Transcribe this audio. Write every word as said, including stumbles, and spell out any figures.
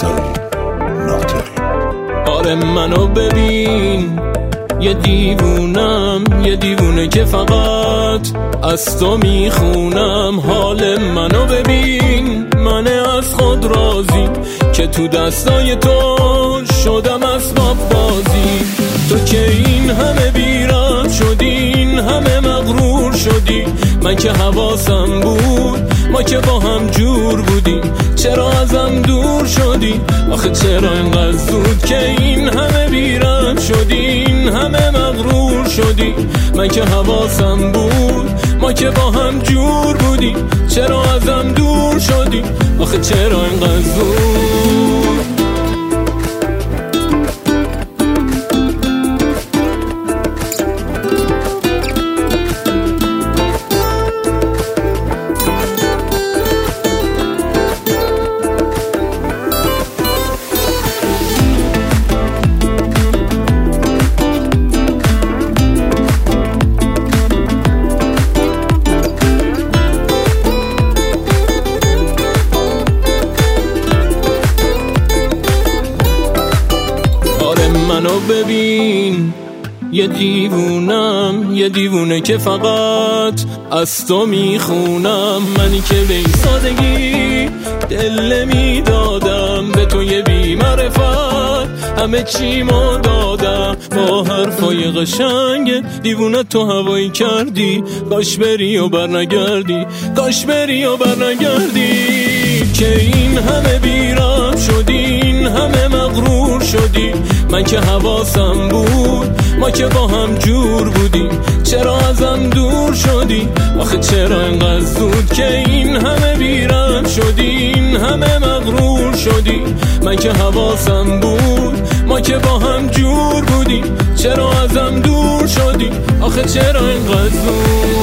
نمیذاری ناطقی. آره منو ببین، یه دیوونم، یه دیوونه که فقط از تو میخونم. حال منو ببین، من از خود راضی که تو دستای تو شدم اسباب بازی. تو که این همه بی‌رحم شدی، این همه مغرور شدی، من که حواسم بود ما که با هم جور بودیم. چرا ازم دور شدی؟ آخه چرا اینقدر زود که این همه بی‌رحم شدی، این همه مغرور شدی، من که حواسم بود ما که با هم جور بودیم. چرا ازم دور شدی؟ آخه چرا اینقدر زود؟ منو ببین، یه دیوونم، یه دیوونه که فقط از تو میخونم. منی که به این سادگی دل میدادم، به تو یه بی معرفت همه چیمو دادم. با حرفای قشنگ دیوونه تو هوایی کردی، کاش بری و برنگردی، کاش بری و برنگردی. که این همه بی‌رحم شدی، این همه مغرور شدی، من که حواسم بود ما که با هم جور بودیم. چرا ازم دور شدی؟ آخه چرا اینقدر زود که این همه بی‌رحم شدی، این همه مغرور شدی، من که حواسم بود ما که با هم جور بودیم. چرا ازم دور شدی؟ آخه چرا اینقدر زود؟